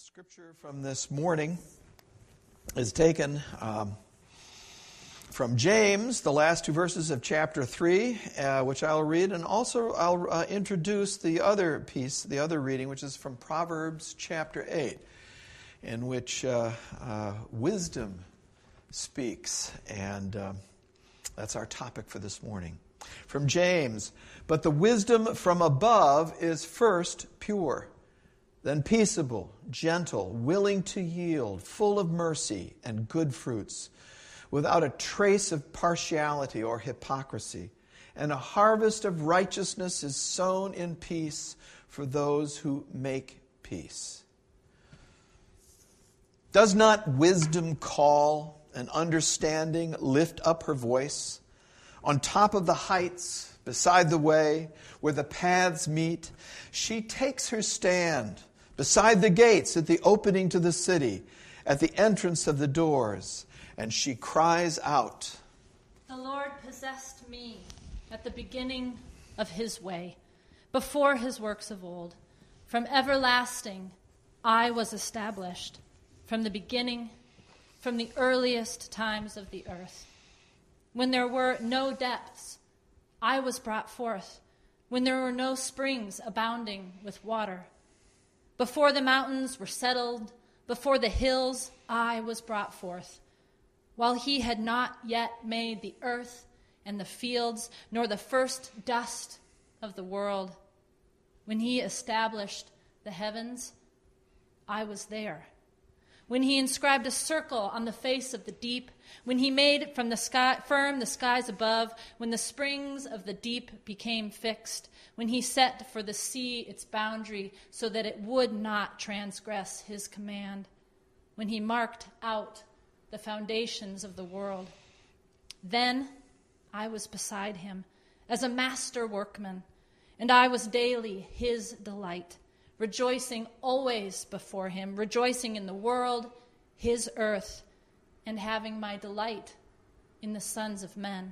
Scripture from this morning is taken from James, the last two verses of chapter 3, which I'll read, and also I'll introduce the other piece, the other reading, which is from Proverbs chapter 8, in which wisdom speaks, and that's our topic for this morning. From James, "But the wisdom from above is first pure, then peaceable, gentle, willing to yield, full of mercy and good fruits, without a trace of partiality or hypocrisy. And a harvest of righteousness is sown in peace for those who make peace." Does not wisdom call, and understanding lift up her voice? On top of the heights, beside the way, where the paths meet, she takes her stand. Beside the gates, at the opening to the city, at the entrance of the doors, and she cries out, "The Lord possessed me at the beginning of his way, before his works of old. From everlasting I was established, from the beginning, from the earliest times of the earth. When there were no depths, I was brought forth, when there were no springs abounding with water. Before the mountains were settled, before the hills, I was brought forth. While he had not yet made the earth and the fields, nor the first dust of the world. When he established the heavens, I was there. When he inscribed a circle on the face of the deep, when he made from the sky firm the skies above, when the springs of the deep became fixed, when he set for the sea its boundary so that it would not transgress his command, when he marked out the foundations of the world. Then I was beside him as a master workman, and I was daily his delight, rejoicing always before him, rejoicing in the world, his earth, and having my delight in the sons of men.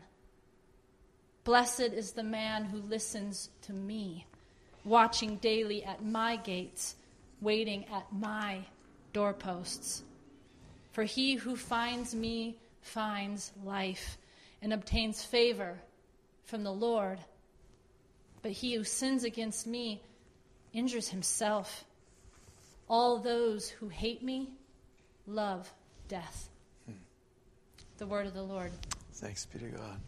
Blessed is the man who listens to me, watching daily at my gates, waiting at my doorposts. For he who finds me finds life and obtains favor from the Lord. But he who sins against me injures himself. All those who hate me love death." The word of the Lord. Thanks be to God.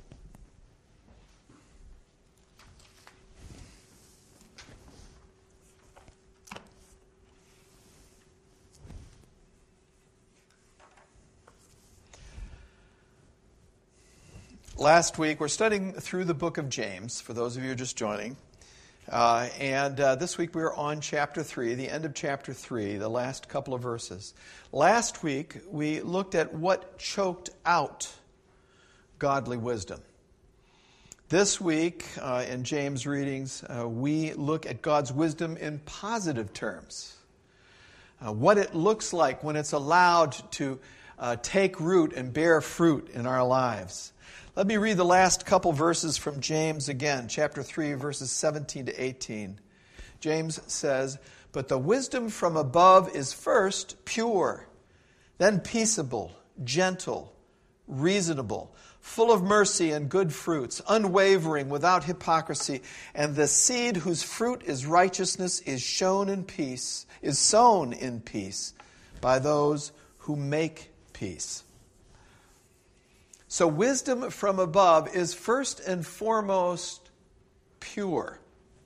Last week, we're studying through the book of James, for those of you who are just joining. And this week we are on chapter 3, the end of chapter 3, the last couple of verses. Last week we looked at what choked out godly wisdom. This week in James' readings, we look at God's wisdom in positive terms. What it looks like when it's allowed to take root and bear fruit in our lives. Let me read the last couple verses from James again, chapter 3, verses 17 to 18. James says, "But the wisdom from above is first pure, then peaceable, gentle, reasonable, full of mercy and good fruits, unwavering, without hypocrisy. And the seed whose fruit is righteousness is sown in peace by those who make peace." So wisdom from above is first and foremost pure.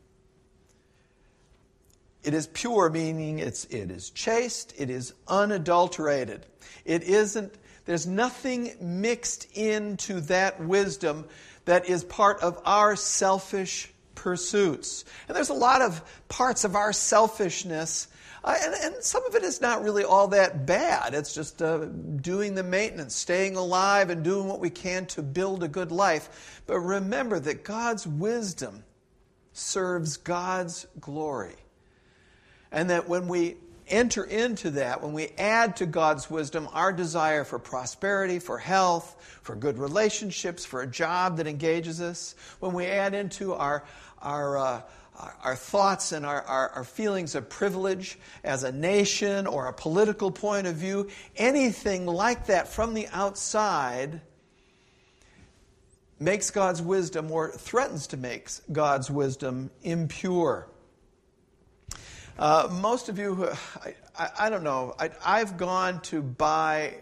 It is pure, meaning it is chaste, it is unadulterated. There's nothing mixed into that wisdom that is part of our selfish pursuits. And there's a lot of parts of our selfishness, and some of it is not really all that bad. It's just doing the maintenance, staying alive, and doing what we can to build a good life. But remember that God's wisdom serves God's glory. And that when we enter into that, when we add to God's wisdom our desire for prosperity, for health, for good relationships, for a job that engages us, when we add into our our thoughts and our feelings of privilege as a nation or a political point of view, anything like that from the outside makes God's wisdom or threatens to make God's wisdom impure. Most of you, I don't know, I've gone to buy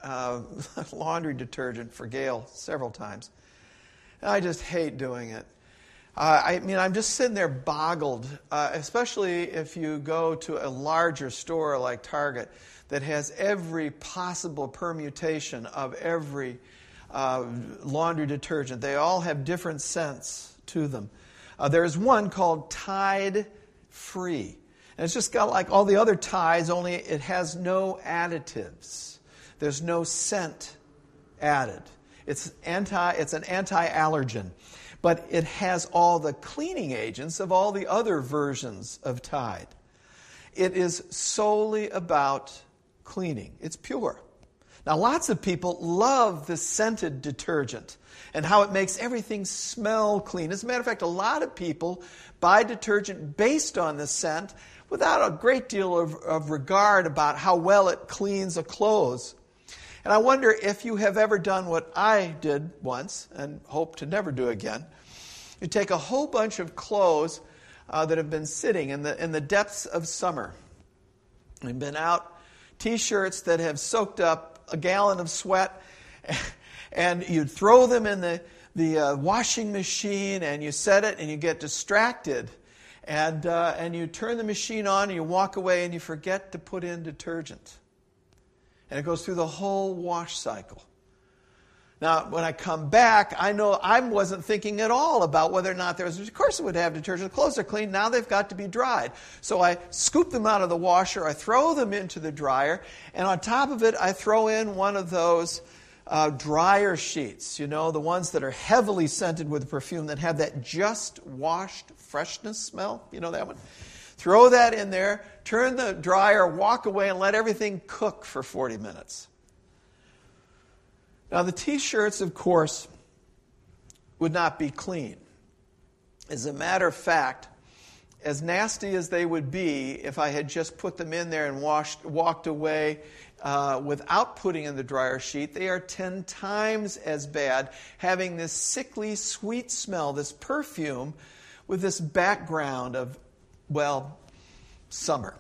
laundry detergent for Gail several times. I just hate doing it. I'm just sitting there boggled, especially if you go to a larger store like Target that has every possible permutation of every laundry detergent. They all have different scents to them. There's one called Tide Free. And it's just got like all the other Tides, only it has no additives. There's no scent added. It's an anti-allergen. But it has all the cleaning agents of all the other versions of Tide. It is solely about cleaning. It's pure. Now, lots of people love the scented detergent and how it makes everything smell clean. As a matter of fact, a lot of people buy detergent based on the scent without a great deal of regard about how well it cleans a clothes. And I wonder if you have ever done what I did once and hope to never do again. You take a whole bunch of clothes that have been sitting in the depths of summer. They've been out, T-shirts that have soaked up a gallon of sweat, and you throw them in the washing machine, and you set it, and you get distracted, and you turn the machine on, and you walk away, and you forget to put in detergent. And it goes through the whole wash cycle. Now, when I come back, I know I wasn't thinking at all about whether or not there was... Of course it would have detergent. The clothes are clean. Now they've got to be dried. So I scoop them out of the washer. I throw them into the dryer. And on top of it, I throw in one of those dryer sheets. You know, the ones that are heavily scented with perfume that have that just washed freshness smell. You know that one? Throw that in there, turn the dryer, walk away, and let everything cook for 40 minutes. Now, the T-shirts, of course, would not be clean. As a matter of fact, as nasty as they would be if I had just put them in there and walked away without putting in the dryer sheet, they are 10 times as bad, having this sickly, sweet smell, this perfume, with this background of, well, summer.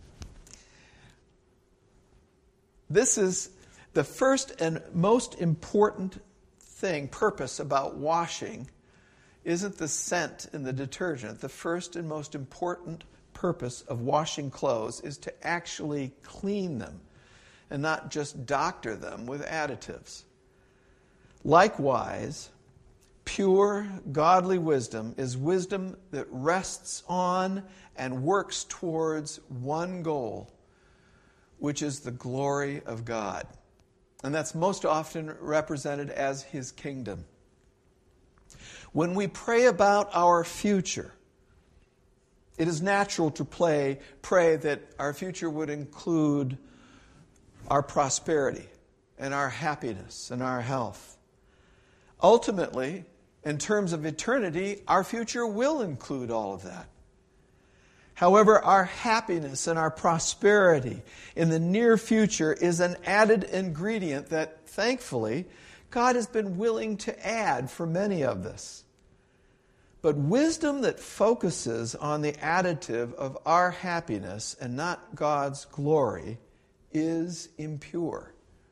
This is the first and most important purpose about washing isn't the scent in the detergent. The first and most important purpose of washing clothes is to actually clean them and not just doctor them with additives. Likewise, pure, godly wisdom is wisdom that rests on and works towards one goal, which is the glory of God. And that's most often represented as His kingdom. When we pray about our future, it is natural to pray that our future would include our prosperity and our happiness and our health. Ultimately, in terms of eternity, our future will include all of that. However, our happiness and our prosperity in the near future is an added ingredient that, thankfully, God has been willing to add for many of us. But wisdom that focuses on the additive of our happiness and not God's glory is impure.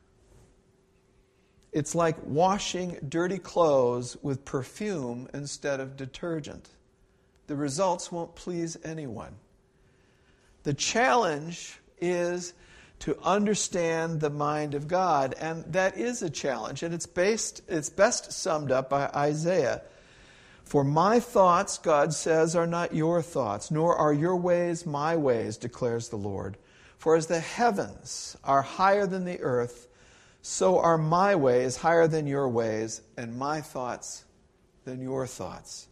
It's like washing dirty clothes with perfume instead of detergent. The results won't please anyone. The challenge is to understand the mind of God, and that is a challenge, and it's best summed up by Isaiah. For my thoughts, God says, are not your thoughts, nor are your ways my ways, declares the Lord. For as the heavens are higher than the earth, so are my ways higher than your ways, and my thoughts than your thoughts.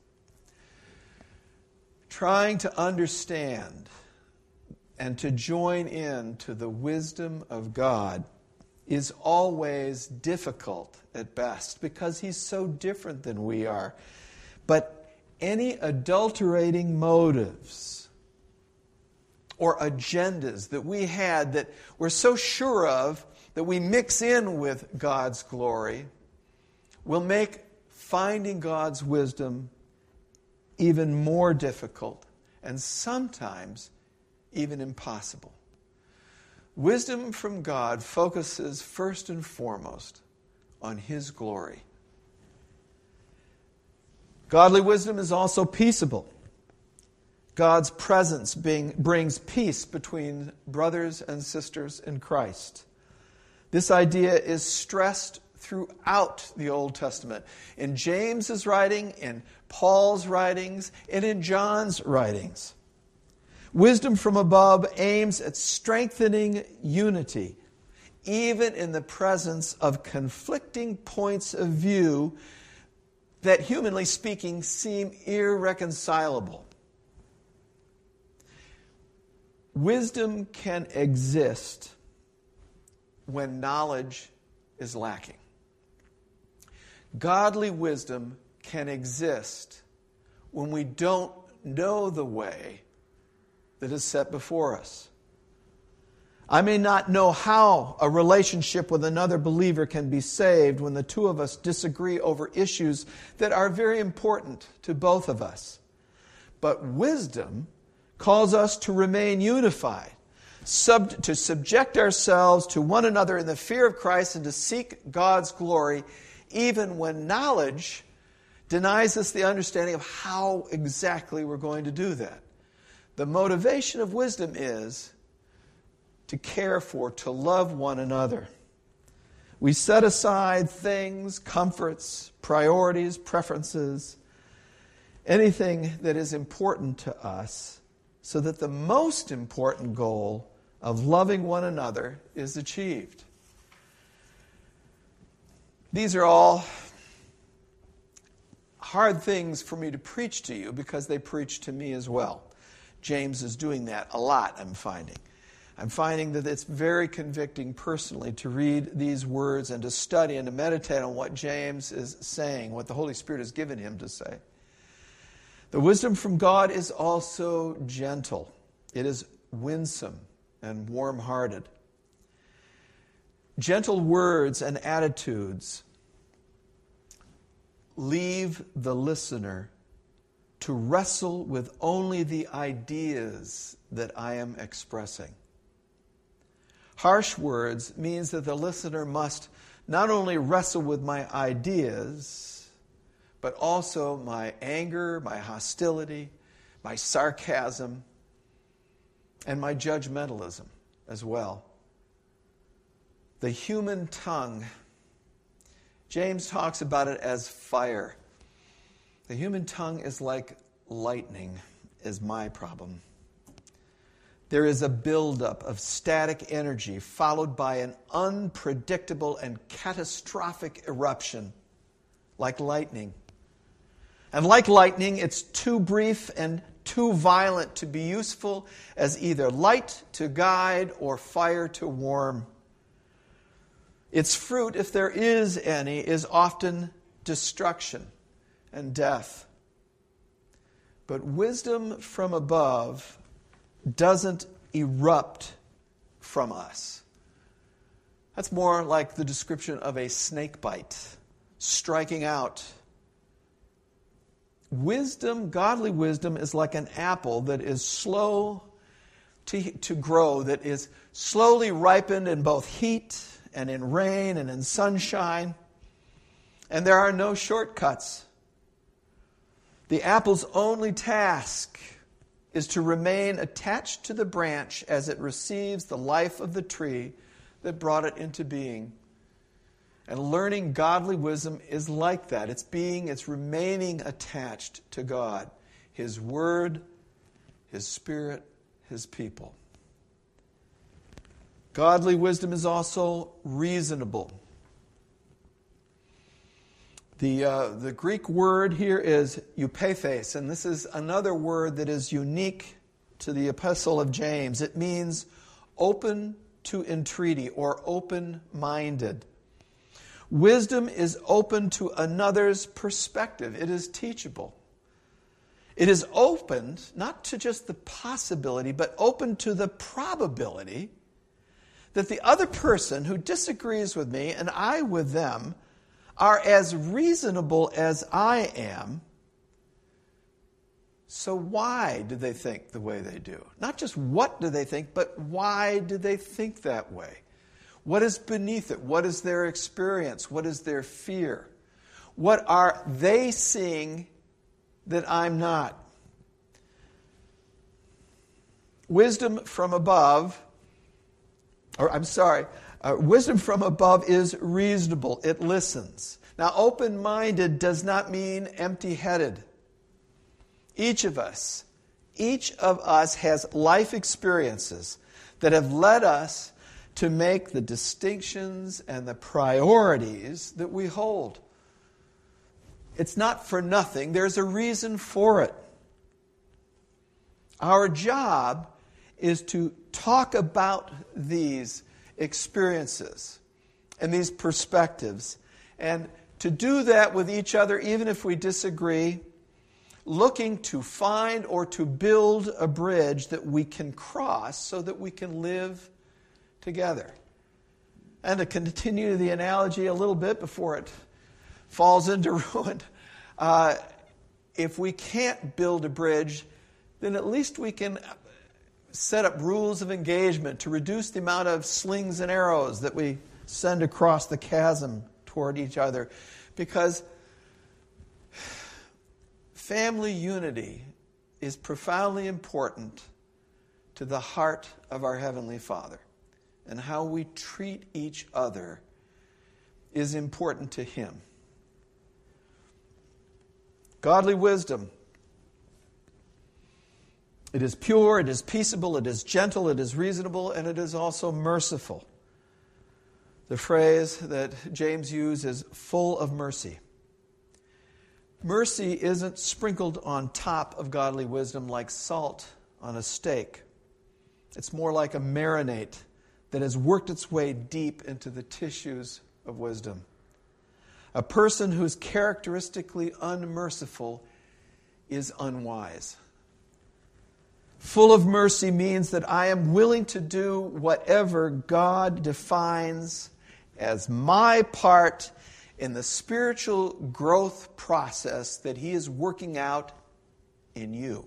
Trying to understand and to join in to the wisdom of God is always difficult at best because He's so different than we are. But any adulterating motives or agendas that we had that we're so sure of that we mix in with God's glory will make finding God's wisdom even more difficult and sometimes even impossible. Wisdom from God focuses first and foremost on His glory. Godly wisdom is also peaceable. God's presence brings peace between brothers and sisters in Christ. This idea is stressed throughout the Old Testament. In James's writing, in Paul's writings, and in John's writings. Wisdom from above aims at strengthening unity, even in the presence of conflicting points of view that, humanly speaking, seem irreconcilable. Wisdom can exist when knowledge is lacking. Godly wisdom can exist when we don't know the way that is set before us. I may not know how a relationship with another believer can be saved when the two of us disagree over issues that are very important to both of us. But wisdom calls us to remain unified, to subject ourselves to one another in the fear of Christ and to seek God's glory, even when knowledge denies us the understanding of how exactly we're going to do that. The motivation of wisdom is to care for, to love one another. We set aside things, comforts, priorities, preferences, anything that is important to us, so that the most important goal of loving one another is achieved. These are all hard things for me to preach to you because they preach to me as well. James is doing that a lot, I'm finding. I'm finding that it's very convicting personally to read these words and to study and to meditate on what James is saying, what the Holy Spirit has given him to say. The wisdom from God is also gentle. It is winsome and warm-hearted. Gentle words and attitudes leave the listener to wrestle with only the ideas that I am expressing. Harsh words means that the listener must not only wrestle with my ideas, but also my anger, my hostility, my sarcasm, and my judgmentalism as well. The human tongue, James talks about it as fire. The human tongue is like lightning, is my problem. There is a buildup of static energy followed by an unpredictable and catastrophic eruption, like lightning. And like lightning, it's too brief and too violent to be useful as either light to guide or fire to warm. Its fruit, if there is any, is often destruction and death. But wisdom from above doesn't erupt from us. That's more like the description of a snake bite, striking out. Wisdom, godly wisdom, is like an apple that is slow to grow, that is slowly ripened in both heat and in rain and in sunshine. And there are no shortcuts. The apple's only task is to remain attached to the branch as it receives the life of the tree that brought it into being. And learning godly wisdom is like that. It's remaining attached to God, His Word, His Spirit, His people. Godly wisdom is also reasonable. The Greek word here is eupathes, and this is another word that is unique to the Epistle of James. It means open to entreaty or open-minded. Wisdom is open to another's perspective. It is teachable. It is opened not to just the possibility, but open to the probability that the other person who disagrees with me and I with them are as reasonable as I am. So why do they think the way they do? Not just what do they think, but why do they think that way? What is beneath it? What is their experience? What is their fear? What are they seeing that I'm not? Wisdom from above is reasonable. It listens. Now, open-minded does not mean empty-headed. Each of us has life experiences that have led us to make the distinctions and the priorities that we hold. It's not for nothing. There's a reason for it. Our job is to talk about these experiences and these perspectives, and to do that with each other, even if we disagree, looking to find or to build a bridge that we can cross so that we can live together. And to continue the analogy a little bit before it falls into ruin, if we can't build a bridge, then at least we can set up rules of engagement to reduce the amount of slings and arrows that we send across the chasm toward each other. Because family unity is profoundly important to the heart of our Heavenly Father. And how we treat each other is important to Him. Godly wisdom. It is pure, it is peaceable, it is gentle, it is reasonable, and it is also merciful. The phrase that James used is full of mercy. Mercy isn't sprinkled on top of godly wisdom like salt on a steak. It's more like a marinade that has worked its way deep into the tissues of wisdom. A person who's characteristically unmerciful is unwise. Full of mercy means that I am willing to do whatever God defines as my part in the spiritual growth process that He is working out in you.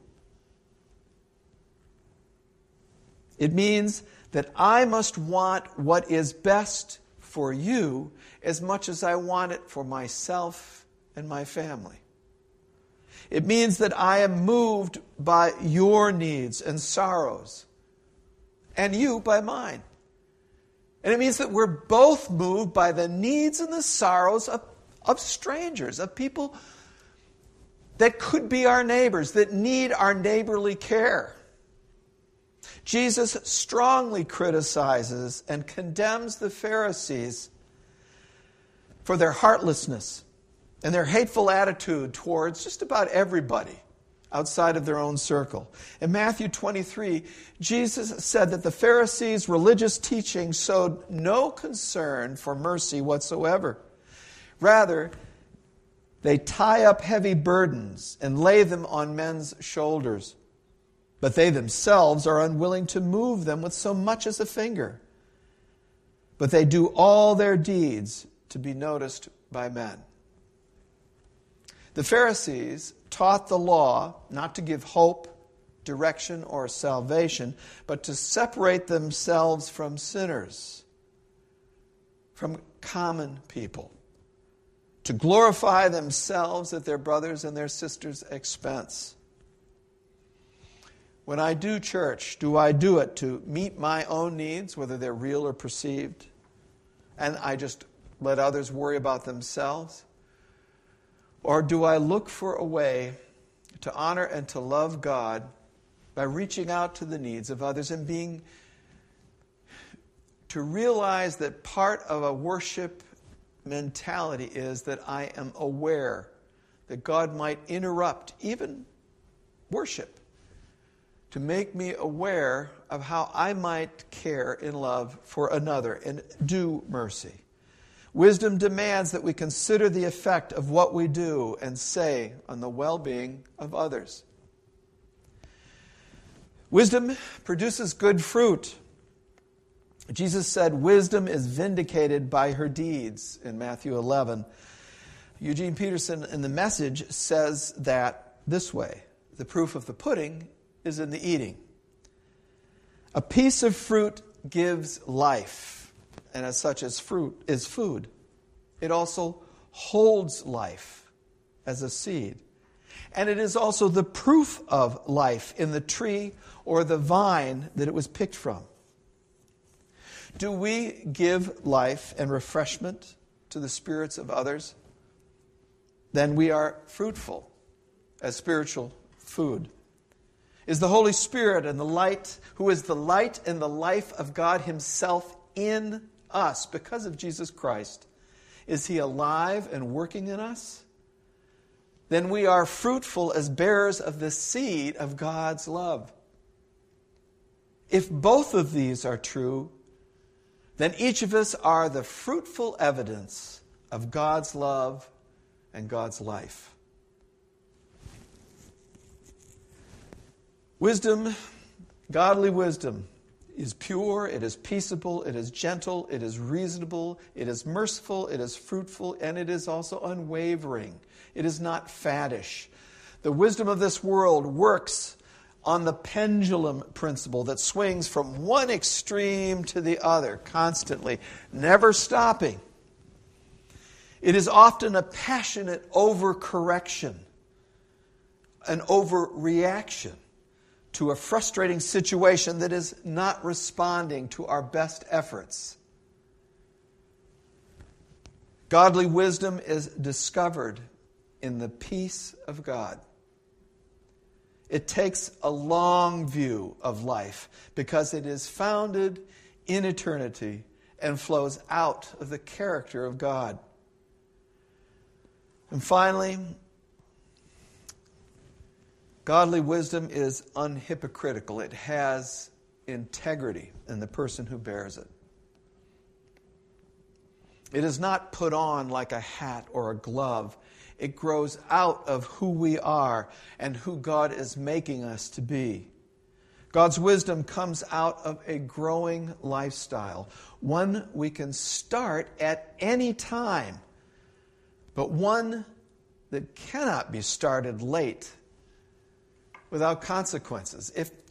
It means that I must want what is best for you as much as I want it for myself and my family. It means that I am moved by your needs and sorrows, and you by mine. And it means that we're both moved by the needs and the sorrows of strangers, of people that could be our neighbors, that need our neighborly care. Jesus strongly criticizes and condemns the Pharisees for their heartlessness and their hateful attitude towards just about everybody outside of their own circle. In Matthew 23, Jesus said that the Pharisees' religious teaching showed no concern for mercy whatsoever. Rather, they tie up heavy burdens and lay them on men's shoulders. But they themselves are unwilling to move them with so much as a finger. But they do all their deeds to be noticed by men. The Pharisees taught the law not to give hope, direction, or salvation, but to separate themselves from sinners, from common people, to glorify themselves at their brothers' and their sisters' expense. When I do church, do I do it to meet my own needs, whether they're real or perceived, and I just let others worry about themselves? Or do I look for a way to honor and to love God by reaching out to the needs of others and to realize that part of a worship mentality is that I am aware that God might interrupt even worship to make me aware of how I might care in love for another and do mercy. Wisdom demands that we consider the effect of what we do and say on the well-being of others. Wisdom produces good fruit. Jesus said wisdom is vindicated by her deeds in Matthew 11. Eugene Peterson in The Message says that this way: the proof of the pudding is in the eating. A piece of fruit gives life, and as such as fruit is food. It also holds life as a seed. And it is also the proof of life in the tree or the vine that it was picked from. Do we give life and refreshment to the spirits of others? Then we are fruitful as spiritual food. Is the Holy Spirit and the light, who is the light and the life of God Himself in us because of Jesus Christ, is He alive and working in us? Then we are fruitful as bearers of the seed of God's love. If both of these are true, then each of us are the fruitful evidence of God's love and God's life. Wisdom, godly wisdom, is pure, it is peaceable, it is gentle, it is reasonable, it is merciful, it is fruitful, and it is also unwavering. It is not faddish. The wisdom of this world works on the pendulum principle that swings from one extreme to the other constantly, never stopping. It is often a passionate overcorrection, an overreaction to a frustrating situation that is not responding to our best efforts. Godly wisdom is discovered in the peace of God. It takes a long view of life because it is founded in eternity and flows out of the character of God. And finally, godly wisdom is unhypocritical. It has integrity in the person who bears it. It is not put on like a hat or a glove. It grows out of who we are and who God is making us to be. God's wisdom comes out of a growing lifestyle, one we can start at any time, but one that cannot be started late without consequences.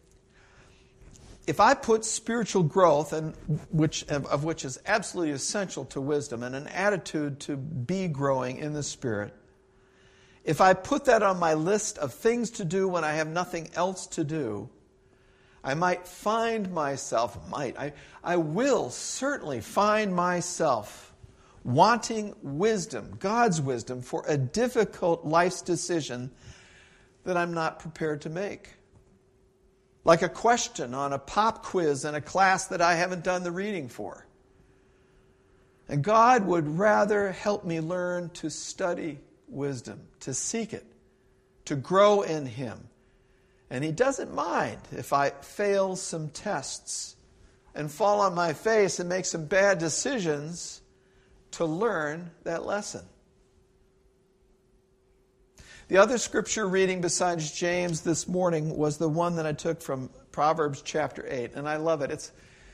If I put spiritual growth, of which is absolutely essential to wisdom, and an attitude to be growing in the Spirit, if I put that on my list of things to do when I have nothing else to do, I might find myself, I will certainly find myself wanting wisdom, God's wisdom, for a difficult life's decision that I'm not prepared to make. Like a question on a pop quiz in a class that I haven't done the reading for. And God would rather help me learn to study wisdom, to seek it, to grow in Him. And He doesn't mind if I fail some tests and fall on my face and make some bad decisions to learn that lesson. The other scripture reading besides James this morning was the one that I took from Proverbs chapter 8, and I love it.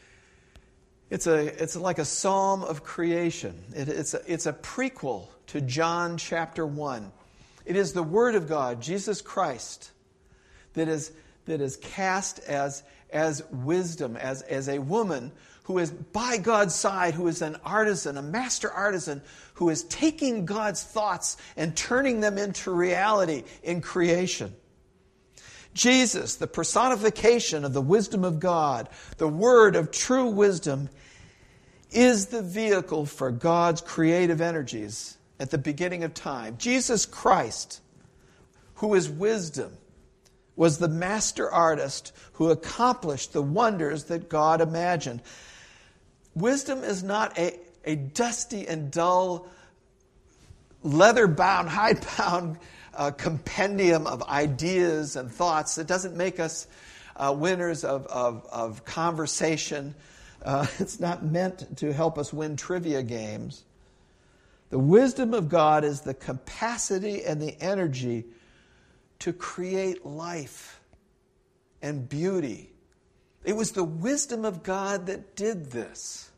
It's like a psalm of creation. It's a prequel to John chapter 1. It is the Word of God, Jesus Christ, that is cast as wisdom, as a woman who is by God's side, who is an artisan, a master artisan, who is taking God's thoughts and turning them into reality in creation. Jesus, the personification of the wisdom of God, the Word of true wisdom, is the vehicle for God's creative energies at the beginning of time. Jesus Christ, who is wisdom, was the master artist who accomplished the wonders that God imagined. Wisdom is not a dusty and dull, leather-bound, hide-bound compendium of ideas and thoughts. It doesn't make us winners of conversation. It's not meant to help us win trivia games. The wisdom of God is the capacity and the energy to create life, and beauty. It was the wisdom of God that did this.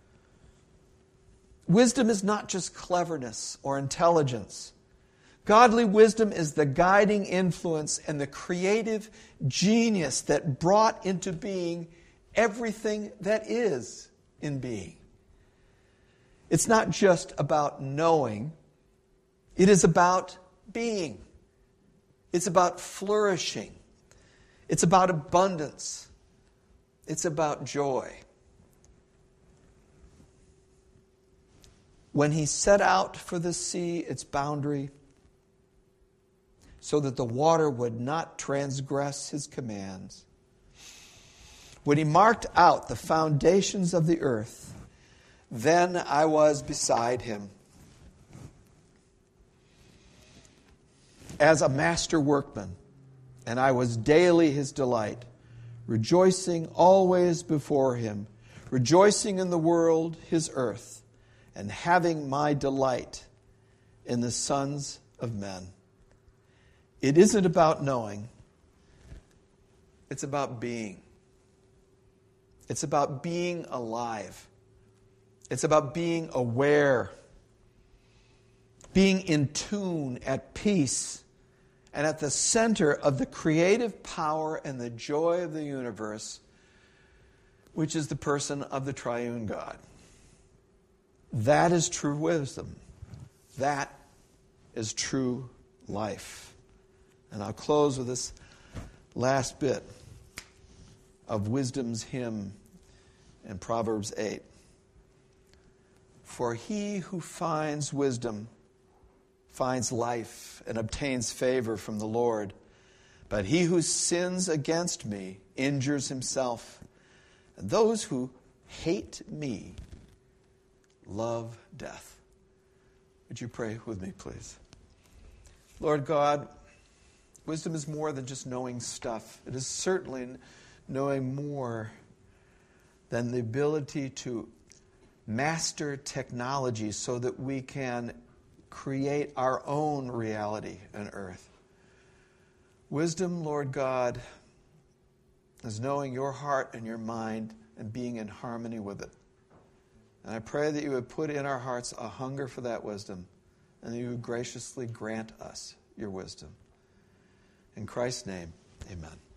Wisdom is not just cleverness or intelligence. Godly wisdom is the guiding influence and the creative genius that brought into being everything that is in being. It's not just about knowing. It is about being. It's about flourishing. It's about abundance. It's about joy. When he set out for the sea, its boundary, so that the water would not transgress his commands, when he marked out the foundations of the earth, then I was beside him, as a master workman, and I was daily his delight, rejoicing always before him, rejoicing in the world, his earth, and having my delight in the sons of men. It isn't about knowing. It's about being. It's about being alive. It's about being aware, being in tune, at peace, and at the center of the creative power and the joy of the universe, which is the person of the triune God. That is true wisdom. That is true life. And I'll close with this last bit of wisdom's hymn in Proverbs 8. For he who finds wisdom finds life and obtains favor from the Lord. But he who sins against me injures himself. And those who hate me love death. Would you pray with me, please? Lord God, wisdom is more than just knowing stuff. It is certainly knowing more than the ability to master technology so that we can create our own reality on earth. Wisdom, Lord God, is knowing your heart and your mind and being in harmony with it. And I pray that you would put in our hearts a hunger for that wisdom, and that you would graciously grant us your wisdom. In Christ's name, amen.